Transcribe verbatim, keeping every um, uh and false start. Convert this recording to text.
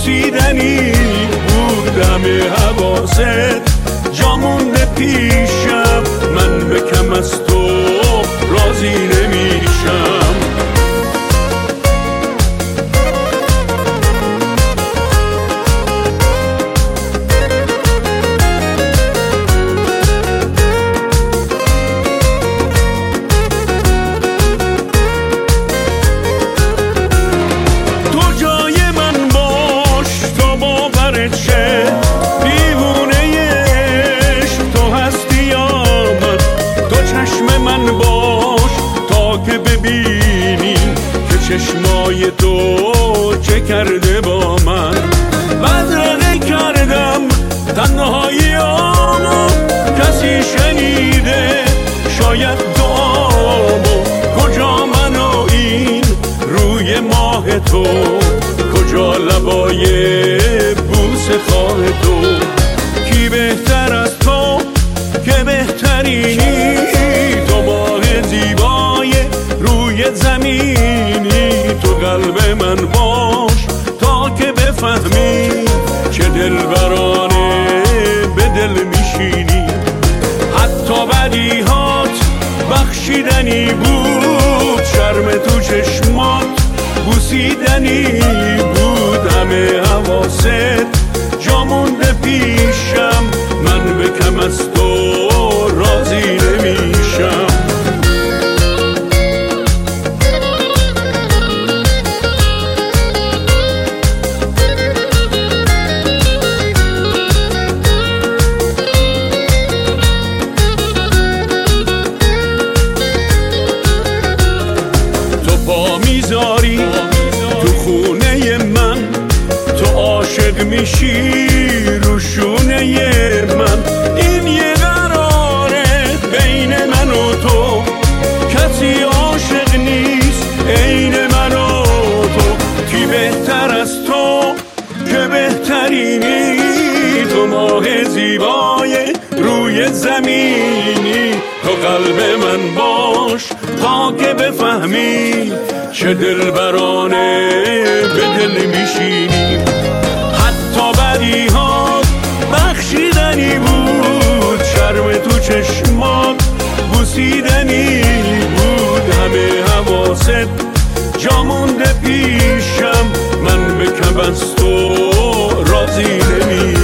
بوسیدنی بود همه حواست، جا مونده پیشم، من به کم از تو راضی نمیشم. چشمای تو چه کرده با من، بدرقه کردم تنهایی آمو، کسی شنیده شاید دعامو، کجا من و این روی ماه تو، کجا لبای بوس خواه تو، کی بهتر از تو که بهترینی، تو ماه زیبای روی زمینی، تو قلب من باش تا که بفهمی چه دلبرانه به دل میشینی. حتی بدیهات بخشیدنی بود، شرم تو چشمات بوسیدنی بود همه حواست، جا مونده پیشم، من به کم از تو راضی نمیشم. میذاری تو خونه من، تو عاشق میشی رو شونه من، این یه قراره بین من و تو، کسی عاشق نیست عین من و تو، کی بهتر از تو که بهترینی، تو ماه زیبای روی زمینی، تو قلب من باش تا که بفهمی چه دلبرانه به دل میشینی. حتی بدیهات بخشیدنی بود، شرم تو چشمات بوسیدنی بود همه حواست، جا مونده پیشم، من به کم از تو راضی نمی